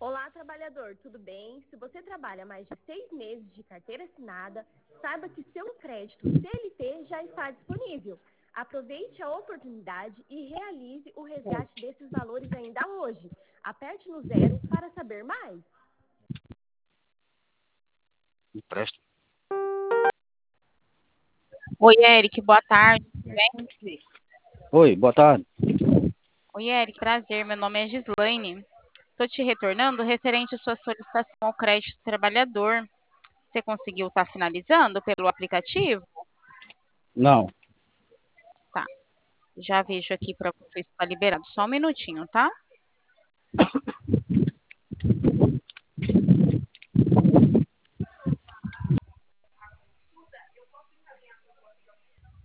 Olá, trabalhador, tudo bem? Se você trabalha mais de 6 meses de carteira assinada, saiba que seu crédito CLT já está disponível. Aproveite a oportunidade e realize o resgate desses valores ainda hoje. Aperte no 0 para saber mais. Empresta. Oi, Eric, boa tarde. Tudo bem? Oi, boa tarde. Oi, Eric, prazer. Meu nome é Gislaine. Estou te retornando referente à sua solicitação ao crédito trabalhador. Você conseguiu estar finalizando pelo aplicativo? Não, Tá. Já vejo aqui para você está liberado. Só um minutinho, tá?